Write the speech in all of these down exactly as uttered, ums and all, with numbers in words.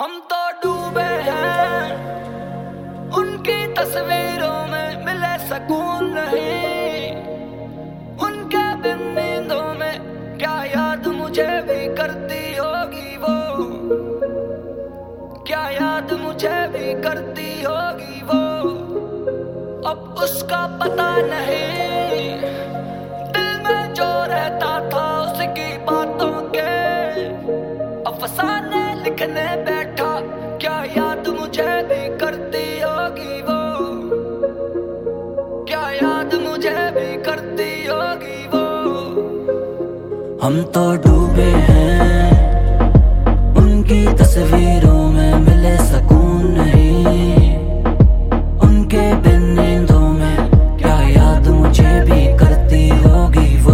हम तो डूबे हैं उनकी तस्वीरों में, मिले सुकून नहीं उनके बिन नींदों में। क्या याद मुझे भी करती होगी वो, क्या याद मुझे भी करती होगी वो। अब उसका पता नहीं, दिल में जो रहता था उसकी बातों के अफसाने लिखने बैठा। क्या याद मुझे भी करती होगी वो, क्या याद मुझे भी करती होगी वो। हम तो डूबे हैं उनकी तस्वीरों में, मिले सुकून नहीं उनके बिन नींदों में। क्या याद मुझे भी करती होगी वो,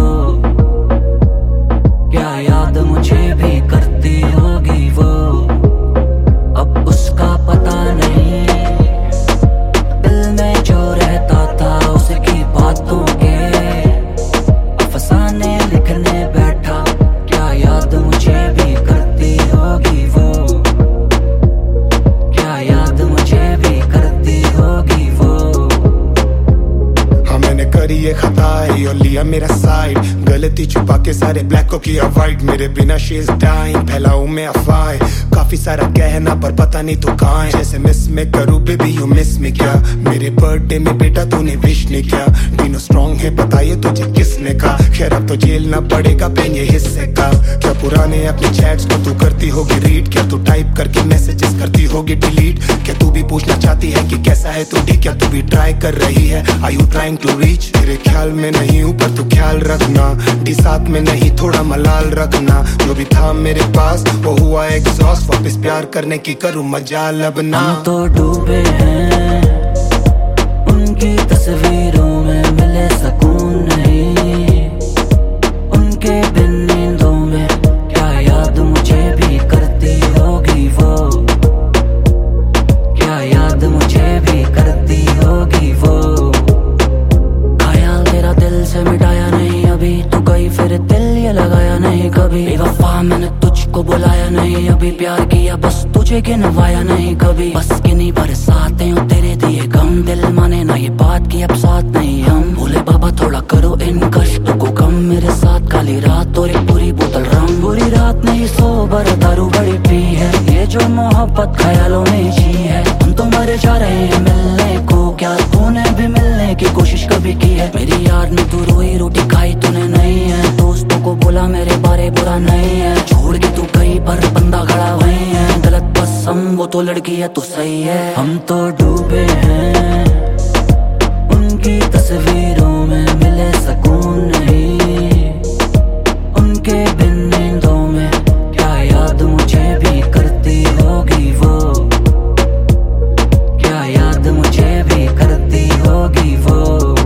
क्या याद मुझे भी करती होगी वो। अब उसका पता नहीं, दिल में जो रहता था उसकी बातों के अफसाने लिखने बैठा। क्या याद मुझे भी करती होगी वो, क्या याद मुझे भी करती होगी वो। हाँ मैंने करी ये खता है और लिया मेरा साइड, गलती छुपा के सारे ब्लैक को किया वाइट। मेरे बिना शी इज डाइंग, फैलाऊं मैं अफवाह, काफी सारा कहना पर पता नहीं तो कहाँ है। जैसे मिस में करूँ बेबी यू मिस में क्या, मेरे बर्थडे में बेटा तूने विश नहीं किया। तीनों स्ट्रॉन्ग है पता ये तुझे किसने कहा, खैर अब तो झेलना पड़ेगा पेन ये हिस्से का। क्या पुराने अपने चैट्स को तू करती होगी रीड, क्या तू टाइप करके मैसेजेस करती होगी डिलीट। क्या तू भी पूछना चाहती है कि कैसा है तू ठीक, क्या तू भी ट्राई कर रही है, are you trying to reach. तेरे ख्याल में नहीं हूँ पर तू ख्याल रखना, डी साथ में नहीं थोड़ा मलाल रखना। जो भी था मेरे पास वो हुआ एग्जॉस्ट, वापस प्यार करने की करूँ मजाल अब ना। हम तो डूबे हैं उनकी तस्वीरों में, मिले सुकून नहीं उनके बिन नींदों में। क्या याद मुझे भी करती होगी वो, क्या याद मुझे भी करती होगी वो। ख्याल तेरा दिल से मिटाया नहीं अभी, तू गई फिर दिल ये लगाया नहीं कभी। बेवफा मैंने तुझको बुलाया नहीं अभी, प्यार किया बस तुझे गिनवाया नहीं कभी। बस किन्हीं बरसाते हो तेरे दिए गम, दिल माने ना ये बात की अब साथ नहीं हम। भोले बाबा थोड़ा करो इन कष्टों को कम, मेरे साथ काली रात और एक पूरी बोतल रम। बुरी रात नहीं सोबर दारू बड़ी पी है, ये जो मोहब्बत ख्यालों में जी है। हम तो मर जा रहे हैं मिलने को, क्या तूने भी मिलने की कोशिश कभी की है। मेरी यार ने तू रोई रोटी खाई तूने नहीं है, दोस्तों को बोला मेरे बारे बुरा नहीं है। छोड़ के तू कहीं पर बंदा खड़ा वही है, गलत बस हम वो तो लड़की है तो सही है। हम तो डूबे हैं उनकी तस्वीरों में, मिले सुकून नहीं उनके बिन नींदों में। क्या याद मुझे भी करती होगी वो, क्या याद मुझे भी करती होगी वो।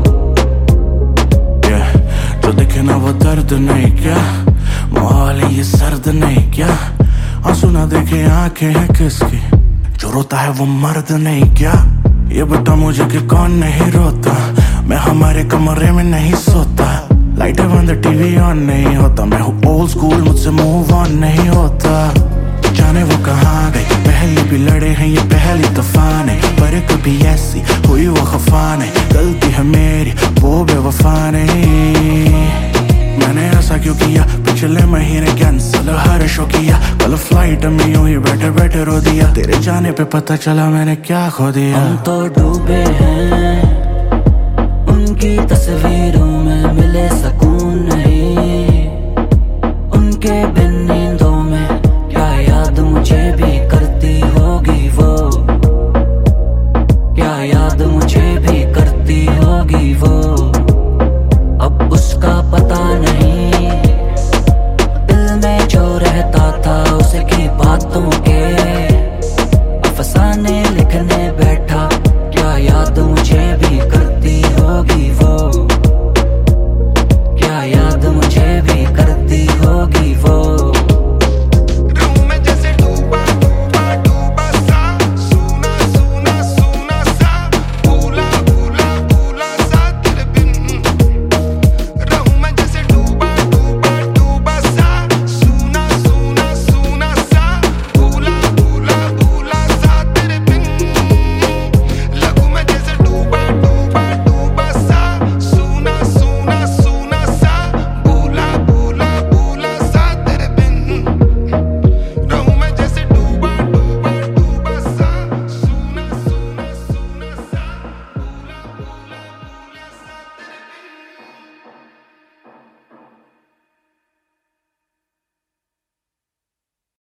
yeah, जो दिखे ना वो दर्द नहीं क्या, माहौल ये सर्द नहीं क्या। आंसू ना देखे आंखें हैं किसकी, जो रोता है वो मर्द नहीं क्या। ये बता मुझे कि कौन नहीं रोता, मैं हमारे कमरे में नहीं सोता। लाइटें बंद टीवी ऑन नहीं होता, मैं हूँ ओल्ड स्कूल मुझसे मूव ऑन नहीं होता। जाने वो कहाँ गई, पहले भी लड़े हैं ये पहली तूफान है, पर कभी ऐसी हुई वो खफा नहीं। गलती है मेरी वो बेवफा नहीं, मैंने ऐसा क्यों किया पिछले महीने कैंसिल हर शो किया। कल फ्लाइट में यूं ही बैठे बैठे रो दिया, तेरे जाने पे पता चला मैंने क्या खो दिया। हम तो डूबे हैं उनकी तस्वीरों में, मिले सुकून नहीं उनके बिन